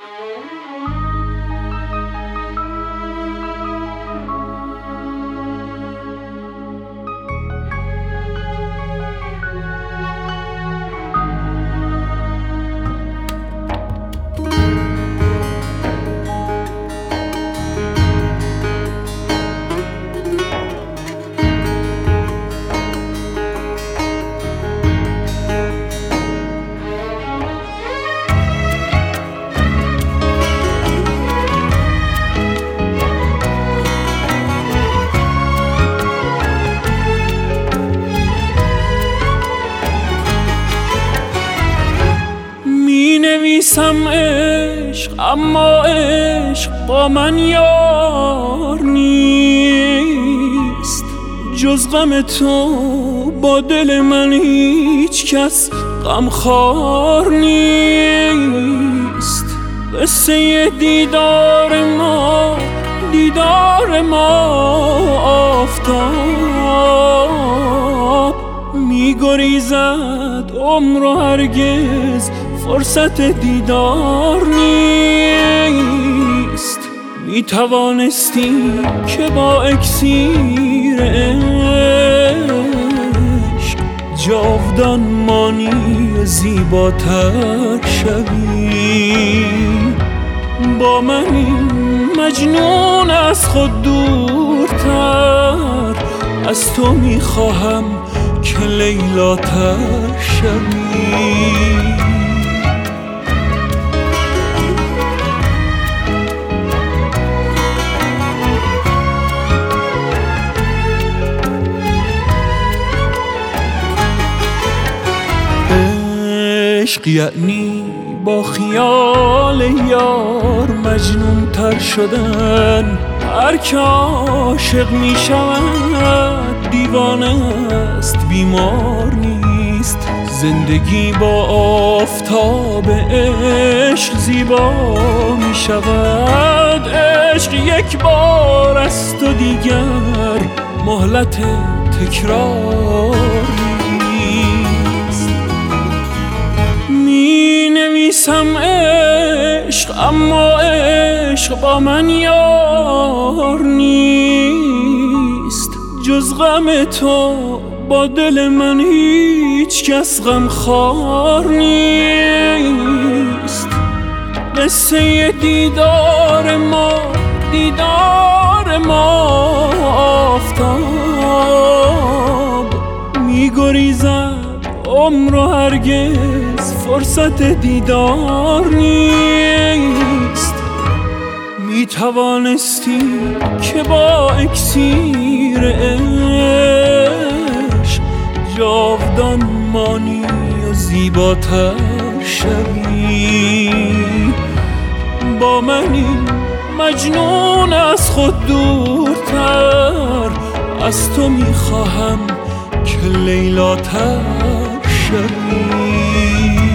نویسم عشق اما عشق با من یار نیست، جز غم تو با دل من هیچ کس غمخوار نیست. قصه دیدار ما آفتاب میگریزد عمر و هرگز فرصت دیدار نیست. می توانستی که با اکسیر عشق جاودان مانی زیباتر شوی. با من این مجنون از خود دورتر، از تو می خواهم که لیلاتر شوی. عشق یعنی با خیال یار مجنون تر شدن. هر که عاشق می شود دیوانه است، بیمار نیست. زندگی با آفتاب عشق زیبا می شود. عشق یک بار است و دیگر مهلت تکرار نیست. می نویسم عشق اما عشق با من یار نیست، جز غم تو با دل من هیچ کس غمخوار نیست. قصه دیدار ما آفتاب میگریزد عمر و هرگز فرصت دیدار نیست. می توانستی که با اکسیر عشق جاودان مانی و زیباتر شوی. با من این مجنون از خود دورتر، از تو می خواهم که لیلاتر شوی.